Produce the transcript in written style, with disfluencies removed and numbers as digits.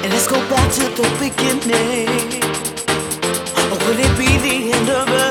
And let's go back to the beginning. Or will it be the end of